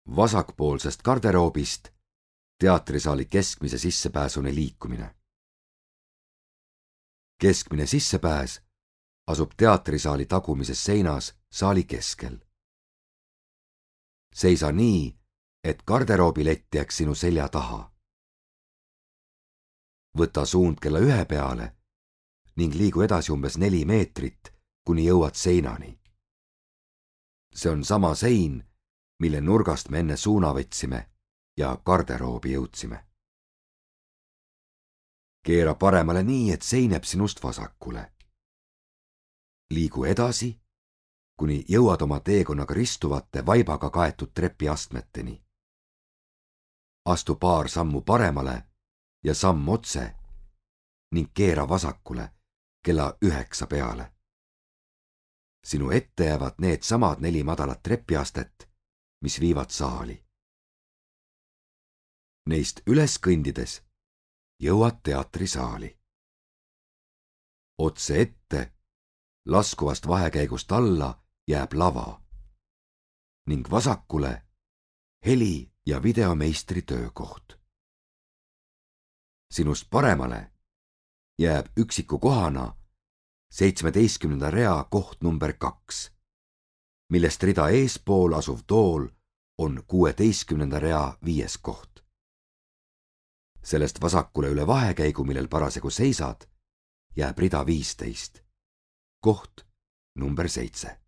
vasakpoolsest garderoobist teatrisaali keskmise sissepääsuni liikumine. Keskmine sissepääs asub teatrisaali tagumises seinas saali keskel. Seisa nii, et garderoobilett jääks sinu selja taha. Võta suund kella 1 peale ning liigu edasi umbes 4 meetrit, kuni jõuad seinani. See on sama sein, mille nurgast me enne suuna võtsime ja garderoobi jõudsime. Keera paremale nii, et sein jääb sinust vasakule. Liigu edasi, kuni jõuad oma teekonnaga ristuvate vaibaga kaetud trepiastmeteni. Astu paar sammu paremale ja samm otse ning keera vasakule kella 9 peale. Sinu ette jäävad need samad 4 madalat trepiastet, mis viivad saali. Neist üles kõndides jõuad teatrisaali. Otse ette, laskuvast vahekäigust alla jääb lava ning vasakule heli- ja videomeistri töökoht. Sinust paremale jääb üksiku kohana 17. rea koht number 2, millest rida eespool asuv tool on 16. rea 5. koht. Sellest vasakule üle vahekäigu, millel parasjagu seisad, jääb rida 15, koht number 7.